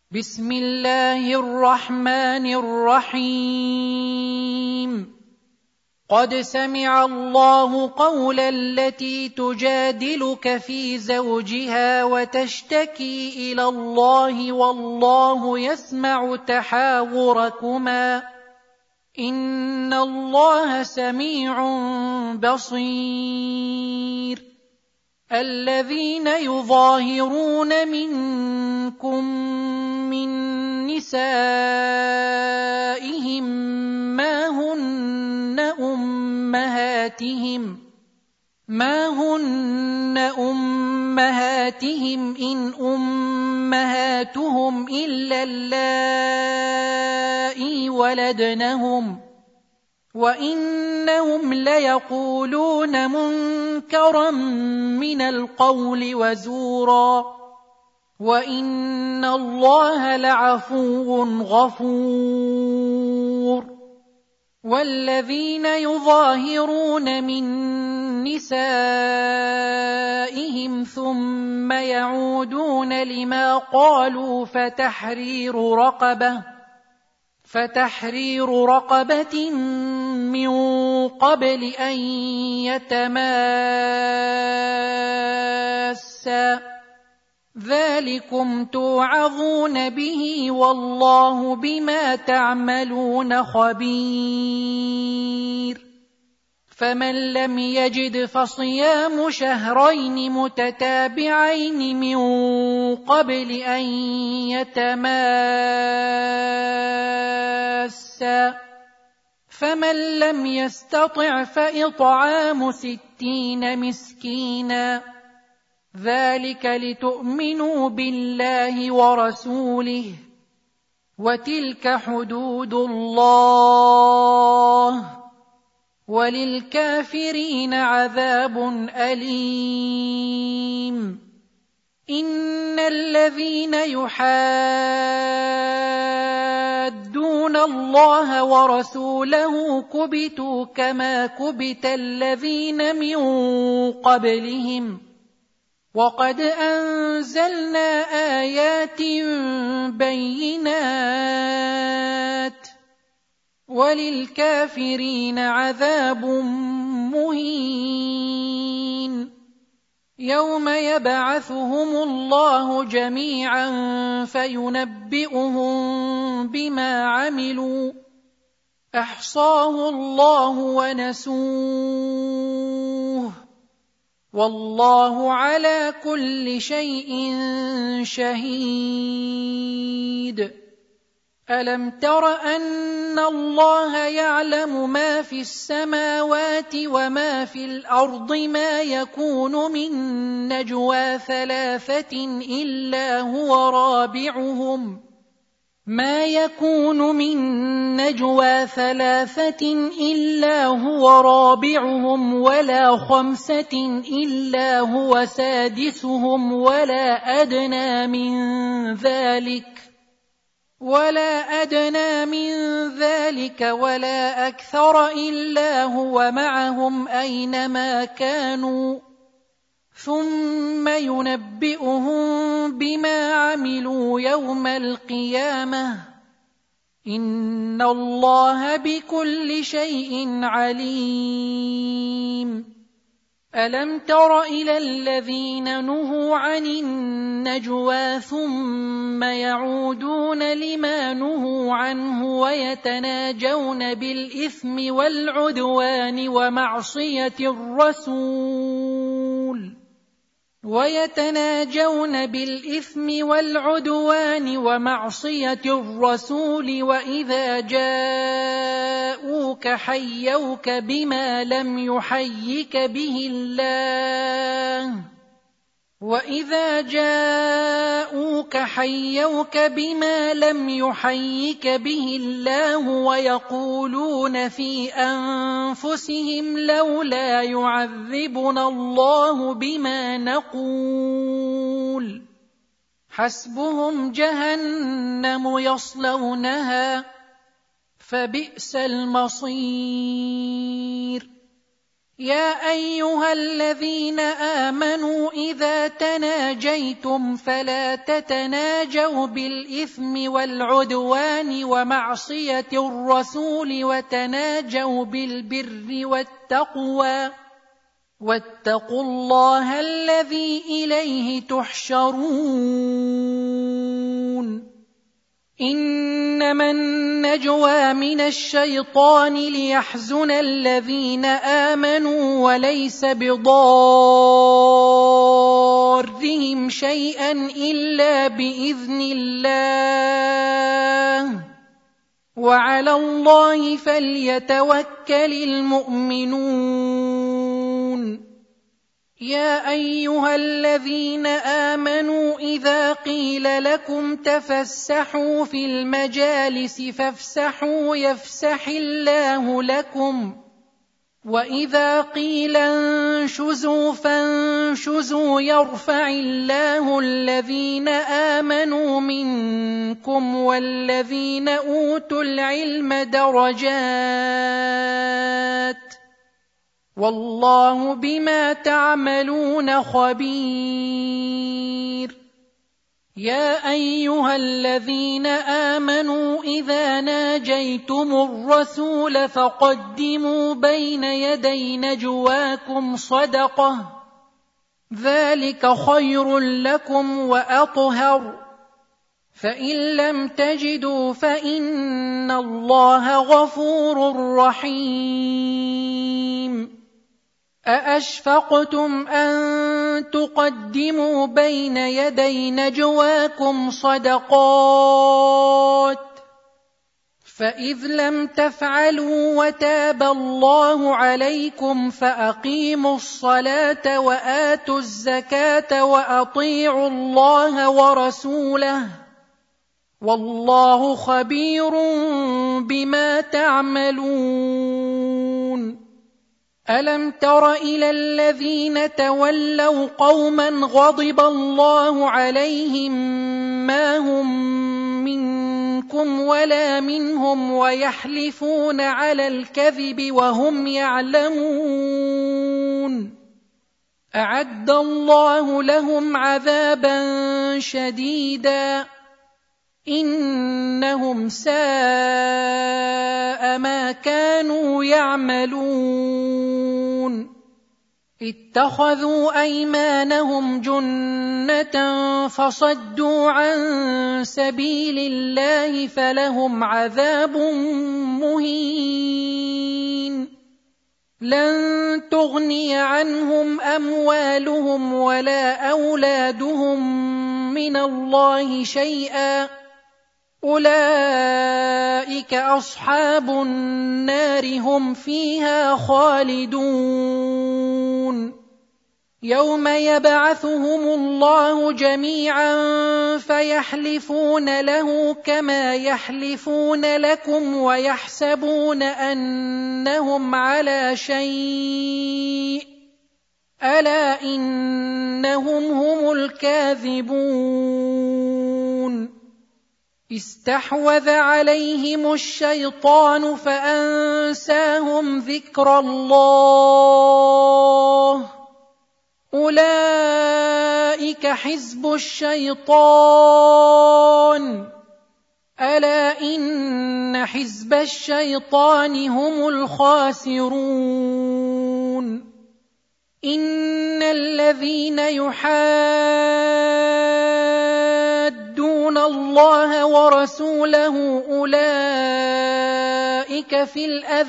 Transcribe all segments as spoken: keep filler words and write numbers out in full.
بسم الله الرحمن الرحيم قد سمع الله قول التي تجادلك في زوجها وتشتكي إلى الله والله يسمع تحاوركما إن الله سميع بصير الذين يظاهرون منكم من نسائهم ما هن أمهاتهم ما هن أمهاتهم إن أمهاتهم إلا اللائي ولدنهم وإنهم ليقولون منكرا من القول وزورا وإن الله لعفو غفور والذين يظاهرون من نسائهم ثم يعودون لما قالوا فتحرير رقبة فتحرير رقبة من قبل أن يتماسا ذلكم توعظون به والله بما تعملون خبير فمن لم يجد فصيام شهرين متتابعين من قبل أن يتماسا فمن لم يستطع فإطعام ستين مسكينا ذلك لتؤمنوا بالله ورسوله وتلك حدود الله وللكافرين عذاب أليم إن الذين يحادون الله ورسوله كبتوا كما كبت الذين من قبلهم وقد أنزلنا آيات بينات وللكافرين عذاب مهين يوم يبعثهم الله جميعا فينبئهم بما عملوا أحصاه الله ونسوه والله على كل شيء شهيد ألم تر أن الله يعلم ما في السماوات وما في الأرض ما يكون من نجوى ثلاثة إلا هو رابعهم ما يكون من نجوى ثلاثة إلا هو رابعهم ولا خمسة إلا هو سادسهم ولا أدنى من ذلك ولا أدنى من ذلك ولا أكثر إلا هو معهم أينما كانوا ثم ينبئهم بما عملوا يوم القيامة إن الله بكل شيء عليم ألم تر إلى الذين نهوا عن النجوى ثم يعودون لما نهوا عنه ويتناجون بالإثم والعدوان ومعصية الرسول ويتناجون بالإثم والعدوان ومعصية الرسول وإذا جاءوك حيوك بما لم يحيك به الله وإذا جاءوك حيوك بما لم يحيك به الله ويقولون في أنفسهم لولا يعذبنا الله بما نقول حسبهم جهنم يصلونها فبئس المصير يا أيها الذين آمنوا إذا تناجيتم فلا تتناجوا بالإثم والعدوان ومعصية الرسول وتناجوا بالبر والتقوى واتقوا الله الذي إليه تحشرون إنما النجوى من الشيطان ليحزن الذين آمنوا وليس بضارهم شيئا إلا بإذن الله وعلى الله فليتوكل المؤمنون يا أيها الذين آمنوا إذا قيل لكم تفسحوا في المجالس فافسحوا يفسح الله لكم وإذا قيل انشزوا فانشزوا يرفع الله الذين آمنوا منكم والذين أوتوا العلم درجات والله بما تعملون خبير يا أيها الذين آمنوا إذا ناجيتم الرسول فقدموا بين يدي نجواكم صدقة ذلك خير لكم وأطهر فإن لم تجدوا فإن الله غفور رحيم أأشفقتم أن تقدموا بين يدي نجواكم صدقات فإذ لم تفعلوا وتاب الله عليكم فأقيموا الصلاة وآتوا الزكاة وأطيعوا الله ورسوله والله خبير بما تعملون ألم تر إلى الذين تولوا قوما غضب الله عليهم ما هم منكم ولا منهم ويحلفون على الكذب وهم يعلمون أعد الله لهم عذابا شديدا إنهم ساء ما كانوا يعملون اتخذوا أيمانهم جنة فصدوا عن سبيل الله فلهم عذاب مهين لن تغني عنهم أموالهم ولا أولادهم من الله شيئا أولئك أصحاب النار هم فيها خالدون يوم يبعثهم الله جميعا فيحلفون له كما يحلفون لكم ويحسبون أنهم على شيء ألا إنهم هم الكاذبون استحوذ عليهم الشيطان فأنساهم ذكر الله أولئك حزب الشيطان ألا إن حزب الشيطان هم الخاسرون إن الذين يحادون الله ورسوله أولئك في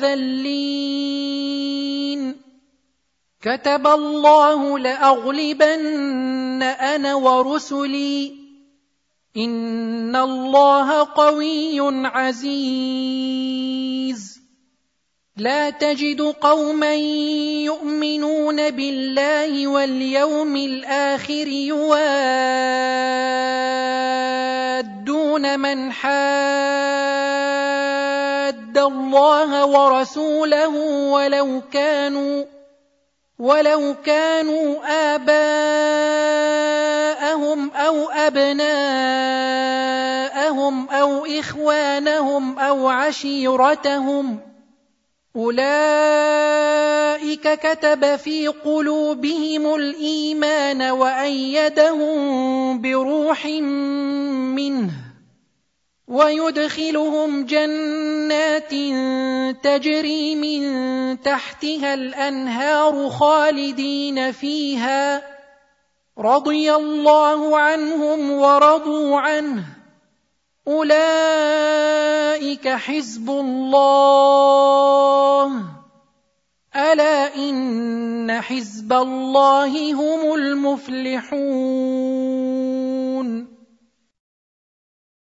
الأذلين كتب الله لأغلبن أنا ورسلي إن الله قوي عزيز لا تجد قوما يؤمنون بالله واليوم الآخر يوادون من حاد الله ورسوله ولو كانوا ولو كانوا آباءهم أو أبناءهم أو إخوانهم أو عشيرتهم أولئك كتب في قلوبهم الإيمان وأيدهم بروح منه ويدخلهم جنات تجري من تحتها الأنهار خالدين فيها رضي الله عنهم ورضوا عنه أولئك حزب الله ألا إن حزب الله هم المفلحون